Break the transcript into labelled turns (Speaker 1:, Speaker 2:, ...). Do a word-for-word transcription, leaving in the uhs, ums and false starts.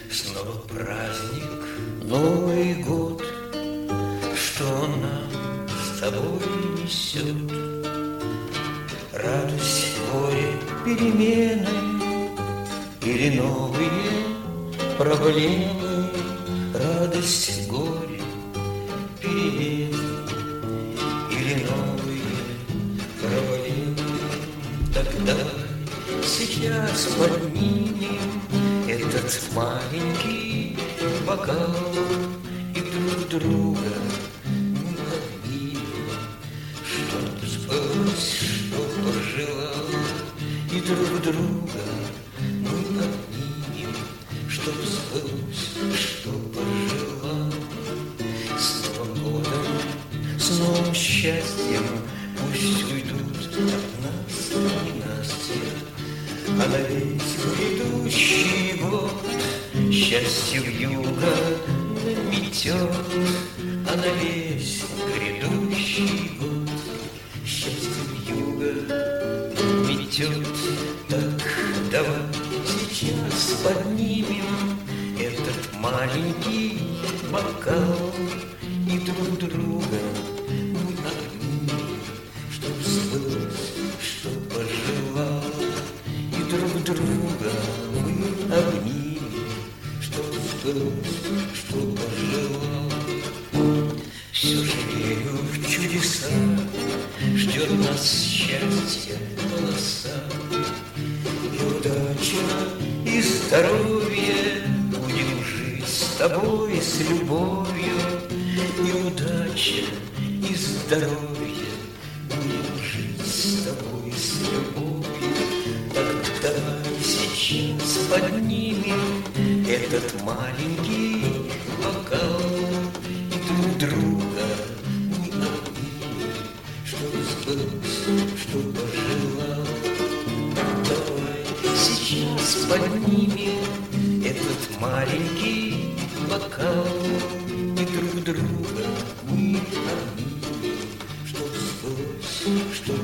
Speaker 1: Снова праздник, Новый год, что он нам с тобой несет? Радость, горе, перемены или новые проблемы? Радость, горе, перемены или новые проблемы? Тогда сейчас поднимем этот маленький бокал и друг друга мы обнимем, что сбылось, что пожелал, и друг друга мы обнимем, что сбылось, что пожелал. С Новым годом, с новым счастьем пусть уйдут от нас ненастья, а на весь грядущий год счастье вьюга метет, а на весь грядущий год счастье вьюга метет. Так давай сейчас поднимем этот маленький бокал и друг друга мы обнимем, чтоб сбылось, что пожелал, и друг друга мы обнимем, чтоб сбылось, что пожелал. Все же верю в чудеса, ждет нас счастье полоса, и удача, и здоровье. Будем жить с тобой, с любовью, и удача, и здоровье. Будем жить с тобой, с любовью. Так давай сейчас поднимем этот маленький бокал и друг друга мы обнимем, что сбылось, что пожелал. Давай сейчас поднимем этот маленький бокал и друг друга мы обнимем, что сбылось, что